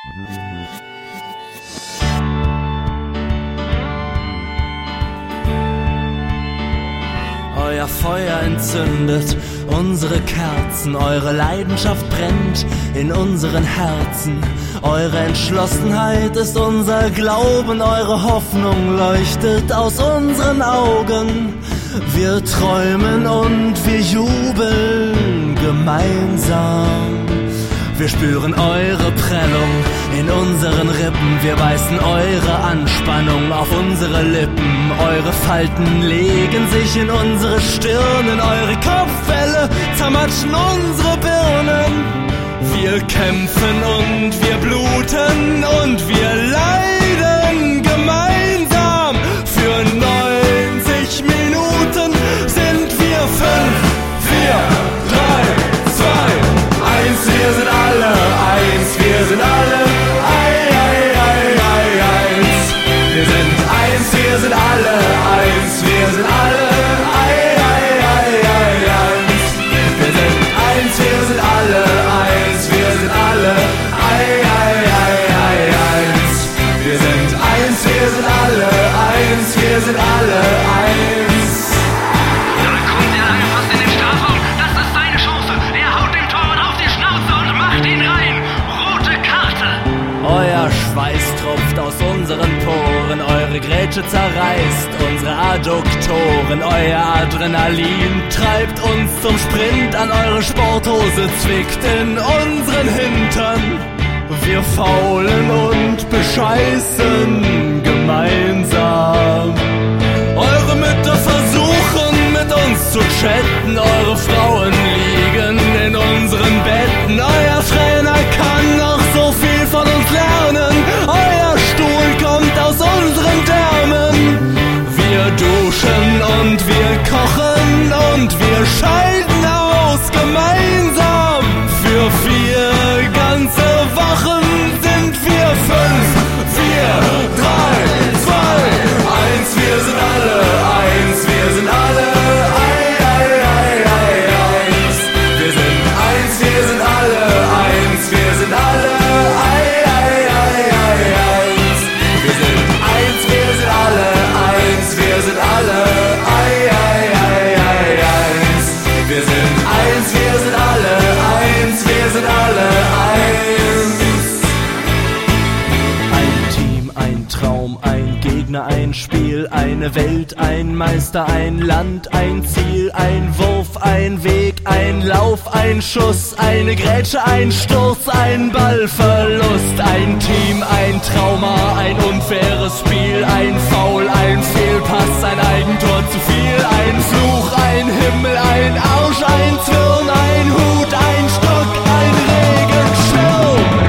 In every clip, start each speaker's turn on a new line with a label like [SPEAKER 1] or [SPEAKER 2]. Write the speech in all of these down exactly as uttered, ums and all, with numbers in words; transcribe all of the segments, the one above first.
[SPEAKER 1] Euer Feuer entzündet unsere Kerzen, eure Leidenschaft brennt in unseren Herzen. Eure Entschlossenheit ist unser Glauben, eure Hoffnung leuchtet aus unseren Augen. Wir träumen und wir jubeln gemeinsam. Wir spüren eure Prellung in unseren Rippen, wir beißen eure Anspannung auf unsere Lippen. Eure Falten legen sich in unsere Stirnen, eure Kopfwelle zermatschen unsere Birnen. Wir kämpfen und wir bluten und wir leiden gemeinsam. Für neunzig Minuten sind wir fünf, vier, drei, zwei, eins. Wir sind alle eins, wir sind alle ei, ei, ei, ei, eins. Wir sind eins, wir sind alle eins, wir sind alle ei, ei, ei, ei, eins. Wir sind eins, wir sind alle eins, wir sind alle ei, ei, ei, ei, eins. Wir sind eins, wir sind alle eins, wir sind alle eins.
[SPEAKER 2] Da kommt er rein, fast in den Strafraum. Das ist seine Chance. Er haut dem Torwart auf die Schnauze und macht ihn rein. Rote Karte.
[SPEAKER 1] Euer Schweiß tropft aus unseren Poren, eure Grätsche zerreißt unsere Adduktoren. Euer Adrenalin treibt uns zum Sprint an, eure Sporthose zwickt in unseren Hintern. Wir faulen und bescheißen gemeinsam. Eure Mütter versuchen mit uns zu chatten, eure Frauen liegen in unseren Betten. Euer Trainer kann noch so viel von uns lernen, euer Stuhl kommt aus unseren Därmen. Wir duschen und wir kochen und wir scheiden aus gemeinsam. Für vier ganze Wochen sind wir fünf, vier, drei, zwei, eins. Wir sind alle eins, wir sind alle ei, ei, ei, ei, eins. Wir sind eins, wir sind alle eins, wir sind alle ei, ei, ei, ei, eins. Wir sind eins, wir sind alle eins, wir sind alle ei, ei, ei, ei, eins. Wir sind eins, wir sind alle eins, wir sind alle eins. Ein Team, ein Traum, ein Gegner, ein Spiel, eine Welt, ein Meister, ein Land, ein Ziel, ein Wurf, ein Weg, ein Lauf, ein Schuss, eine Grätsche, ein Sturz, ein Ballverlust. Ein Team, ein Trauma, ein unfaires Spiel, ein Foul, ein Fehlpass, ein Eigentor zu viel, ein Fluch, ein Himmel, ein Arsch, ein Zwirn, ein Hut, ein Stock, ein Regenschirm.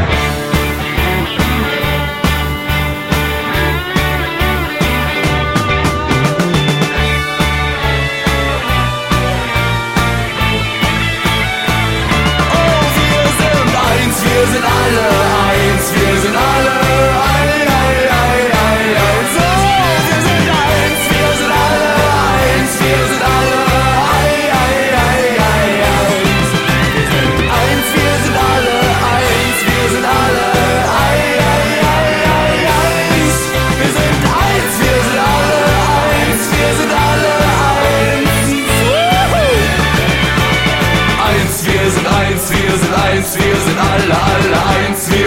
[SPEAKER 1] Wir sind alle eins, wir sind alle ei, ei, ei, ei, eins. Oh, wir sind eins, wir sind alle eins, wir sind alle ei, ei, ei, ei, eins. Wir sind eins, wir sind alle eins, wir sind alle ei, ei, ei, ei, eins. Wir sind eins, wir sind alle eins, wir sind alle eins. Eins, wir sind eins, wir sind eins, wir sind alle, alle eins, wir